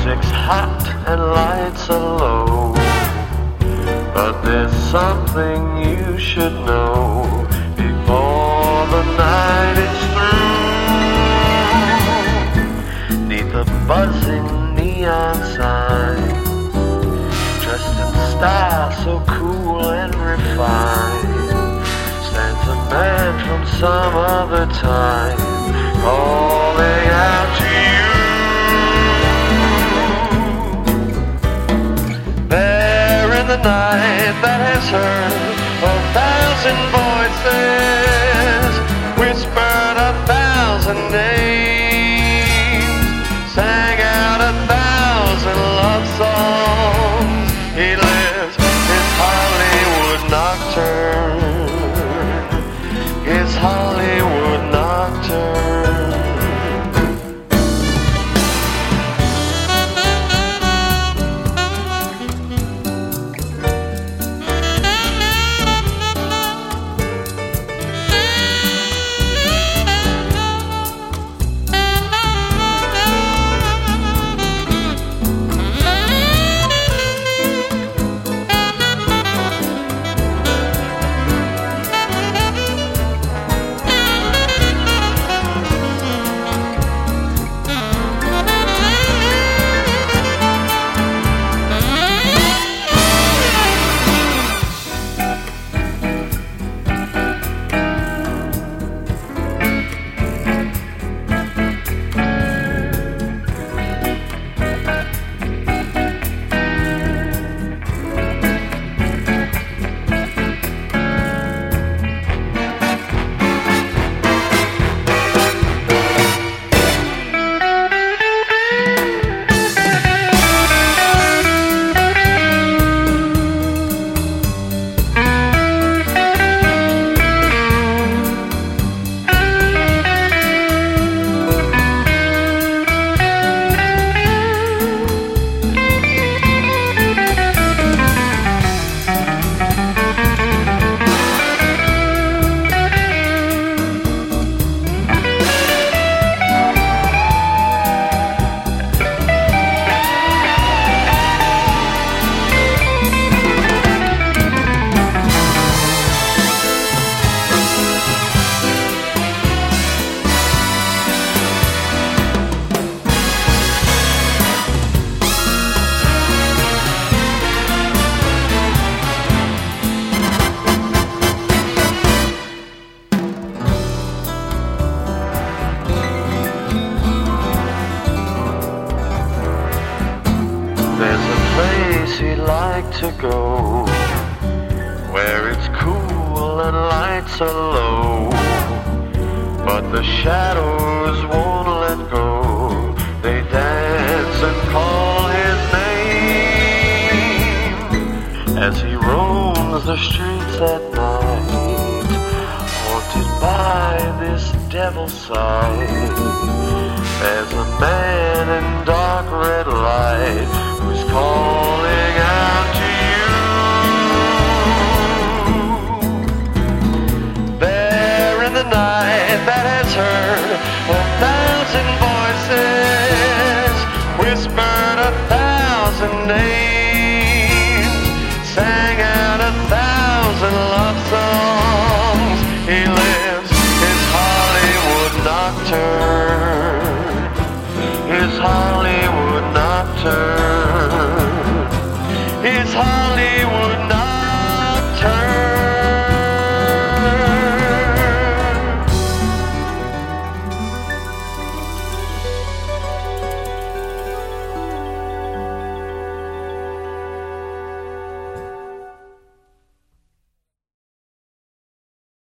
Music's hot and lights are low, but there's something you should know before the night is through. 'Neath the buzzing neon sign, dressed in style so cool and refined, stands a man from some other time, calling out to you. There in the night that has heard 1,000 voices, whispered 1,000 names, sang out 1,000 love songs. He lives his Hollywood nocturne, his Hollywood nocturne. He'd like to go where it's cool and lights are low, but the shadows won't let go. They dance and call his name as he roams the streets at night, haunted by this devil's sight. There's a man in dark red light who's calling out to you. There in the night that has heard 1,000 voices, whispered 1,000 names, sang out 1,000 love songs.